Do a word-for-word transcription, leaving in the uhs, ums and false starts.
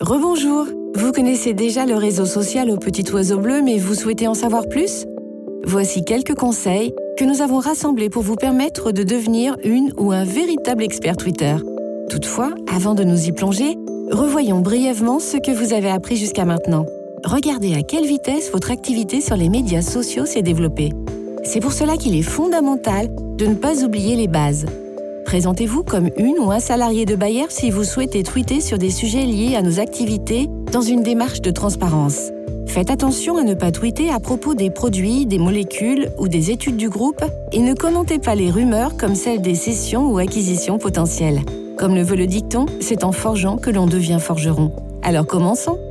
Rebonjour. Vous connaissez déjà le réseau social au petit oiseau bleu, mais vous souhaitez en savoir plus? Voici quelques conseils que nous avons rassemblés pour vous permettre de devenir une ou un véritable expert Twitter. Toutefois, avant de nous y plonger, revoyons brièvement ce que vous avez appris jusqu'à maintenant. Regardez à quelle vitesse votre activité sur les médias sociaux s'est développée. C'est pour cela qu'il est fondamental de ne pas oublier les bases. Présentez-vous comme une ou un salarié de Bayer si vous souhaitez tweeter sur des sujets liés à nos activités dans une démarche de transparence. Faites attention à ne pas tweeter à propos des produits, des molécules ou des études du groupe et ne commentez pas les rumeurs comme celles des cessions ou acquisitions potentielles. Comme le veut le dicton, c'est en forgeant que l'on devient forgeron. Alors commençons!